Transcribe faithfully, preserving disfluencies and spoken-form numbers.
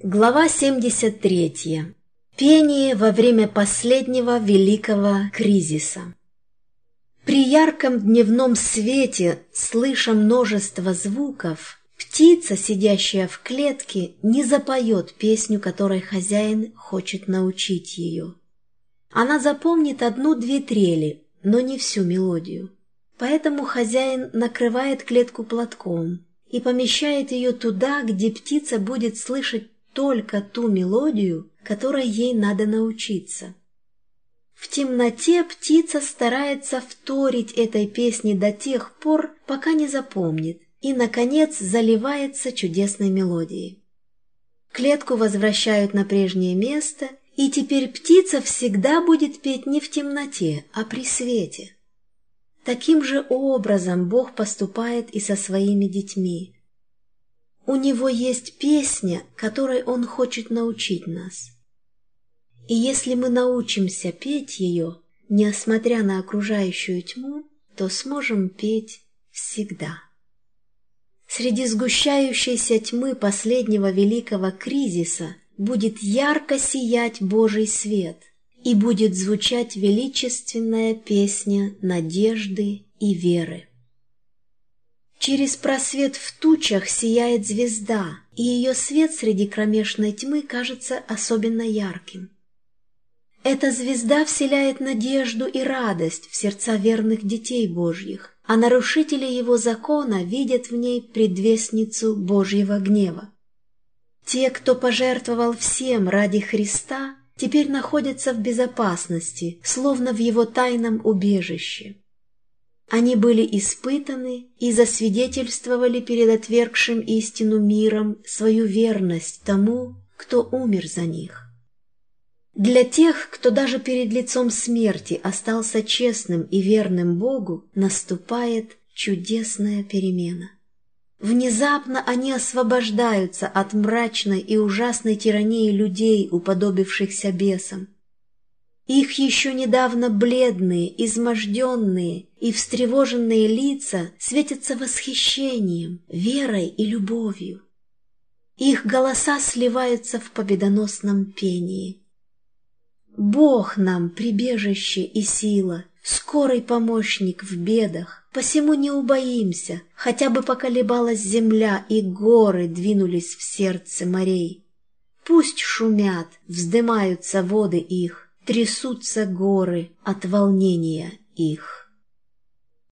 Глава семьдесят третья. Пение во время последнего великого кризиса. При ярком дневном свете, слыша множество звуков, птица, сидящая в клетке, не запоет песню, которой хозяин хочет научить ее. Она запомнит одну-две трели, но не всю мелодию. Поэтому хозяин накрывает клетку платком и помещает ее туда, где птица будет слышать только ту мелодию, которой ей надо научиться. В темноте птица старается вторить этой песне до тех пор, пока не запомнит, и, наконец, заливается чудесной мелодией. Клетку возвращают на прежнее место, и теперь птица всегда будет петь не в темноте, а при свете. Таким же образом Бог поступает и со своими детьми. У Него есть песня, которой Он хочет научить нас. И если мы научимся петь ее, несмотря на окружающую тьму, то сможем петь всегда. Среди сгущающейся тьмы последнего великого кризиса будет ярко сиять Божий свет, и будет звучать величественная песня надежды и веры. Через просвет в тучах сияет звезда, и ее свет среди кромешной тьмы кажется особенно ярким. Эта звезда вселяет надежду и радость в сердца верных детей Божьих, а нарушители его закона видят в ней предвестницу Божьего гнева. Те, кто пожертвовал всем ради Христа, теперь находятся в безопасности, словно в его тайном убежище. Они были испытаны и засвидетельствовали перед отвергшим истину миром свою верность тому, кто умер за них. Для тех, кто даже перед лицом смерти остался честным и верным Богу, наступает чудесная перемена. Внезапно они освобождаются от мрачной и ужасной тирании людей, уподобившихся бесам. Их еще недавно бледные, изможденные и встревоженные лица светятся восхищением, верой и любовью. Их голоса сливаются в победоносном пении. Бог нам прибежище и сила, скорый помощник в бедах, посему не убоимся, хотя бы поколебалась земля и горы двинулись в сердце морей. Пусть шумят, вздымаются воды их, трясутся горы от волнения их.